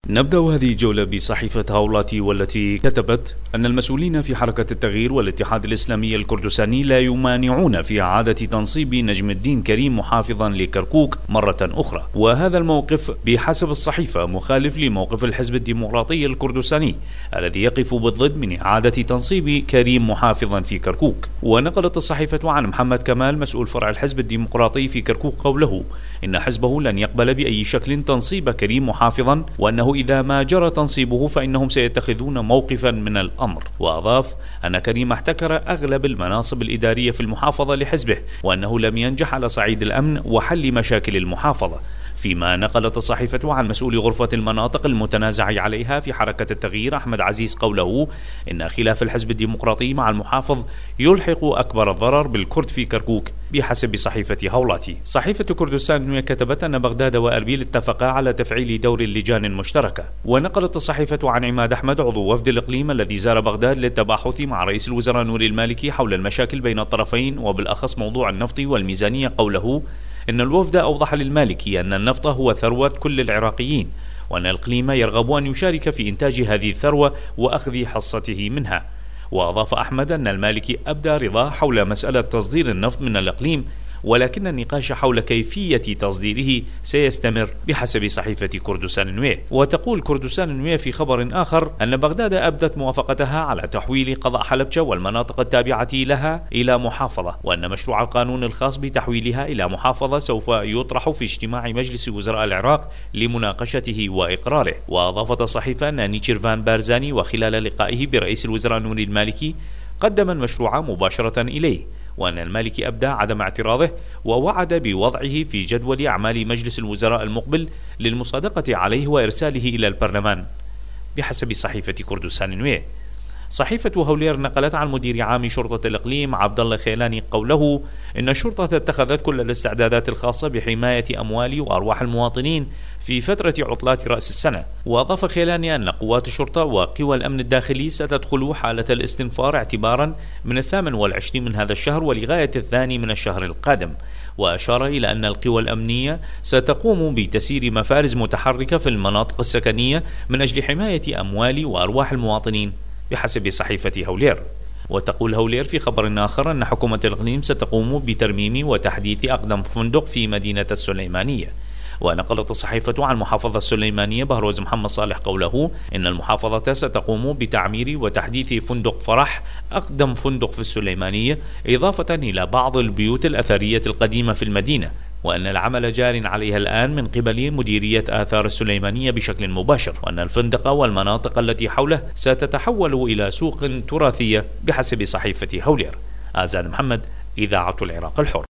نبدأ هذه الجولة بصحيفة هولاتي، والتي كتبت أن المسؤولين في حركة التغيير والاتحاد الإسلامي الكردستاني لا يمانعون في إعادة تنصيب نجم الدين كريم محافظا لكركوك مرة أخرى، وهذا الموقف بحسب الصحيفة مخالف لموقف الحزب الديمقراطي الكردستاني الذي يقف بالضد من إعادة تنصيب كريم محافظا في كركوك. ونقلت الصحيفة عن محمد كمال مسؤول فرع الحزب الديمقراطي في كركوك قوله إن حزبه لن يقبل بأي شكل تنصيب كريم محافظا، وأنه إذا ما جرى تنصيبه فإنهم سيتخذون موقفا من الأمر. وأضاف أن كريم احتكر أغلب المناصب الإدارية في المحافظة لحزبه، وأنه لم ينجح على صعيد الأمن وحل مشاكل المحافظة. فيما نقلت الصحيفة عن مسؤول غرفة المناطق المتنازع عليها في حركة التغيير أحمد عزيز قوله إن خلاف الحزب الديمقراطي مع المحافظ يلحق أكبر الضرر بالكرد في كركوك بحسب صحيفة هولاتي. صحيفة كردستان كتبت أن بغداد وأربيل اتفقا على تفعيل دور اللجان المشتركة. ونقلت الصحيفة عن عماد أحمد عضو وفد الإقليم الذي زار بغداد للتباحث مع رئيس الوزراء نوري المالكي حول المشاكل بين الطرفين وبالأخص موضوع النفط والميزانية قوله إن الوفد أوضح للمالكي أن النفط هو ثروة كل العراقيين، وأن الإقليم يرغب أن يشارك في إنتاج هذه الثروة وأخذ حصته منها. وأضاف أحمد أن المالكي أبدى رضاه حول مسألة تصدير النفط من الإقليم، ولكن النقاش حول كيفية تصديره سيستمر بحسب صحيفة كردستان نوية. وتقول كردستان نوية في خبر آخر أن بغداد أبدت موافقتها على تحويل قضاء حلبجة والمناطق التابعة لها إلى محافظة، وأن مشروع القانون الخاص بتحويلها إلى محافظة سوف يطرح في اجتماع مجلس وزراء العراق لمناقشته وإقراره. وأضافت الصحيفة أن نيتشيرفان بارزاني وخلال لقائه برئيس الوزراء نوري المالكي قدم المشروع مباشرة إليه، وأن المالكي أبدى عدم اعتراضه ووعد بوضعه في جدول أعمال مجلس الوزراء المقبل للمصادقة عليه وإرساله إلى البرلمان بحسب صحيفة كردستان نوية. صحيفة هولير نقلت عن مدير عام شرطة الإقليم عبد الله خيلاني قوله إن الشرطة اتخذت كل الاستعدادات الخاصة بحماية أموال وأرواح المواطنين في فترة عطلات رأس السنة. وأضاف خيلاني أن قوات الشرطة وقوى الأمن الداخلي ستدخل حالة الاستنفار اعتبارا من 28 من هذا الشهر ولغاية 2 من الشهر القادم. وأشار إلى أن القوى الأمنية ستقوم بتسيير مفارز متحركة في المناطق السكنية من أجل حماية أموال وأرواح المواطنين بحسب صحيفة هولير. وتقول هولير في خبر آخر أن حكومة الإقليم ستقوم بترميم وتحديث أقدم فندق في مدينة السليمانية. ونقلت الصحيفة عن محافظة السليمانية بهروز محمد صالح قوله إن المحافظة ستقوم بتعمير وتحديث فندق فرح أقدم فندق في السليمانية، إضافة إلى بعض البيوت الأثرية القديمة في المدينة، وأن العمل جار عليها الآن من قبل مديرية آثار السليمانية بشكل مباشر، وأن الفندق والمناطق التي حوله ستتحول إلى سوق تراثية بحسب صحيفة هولير. آزاد محمد، إذاعة العراق الحر.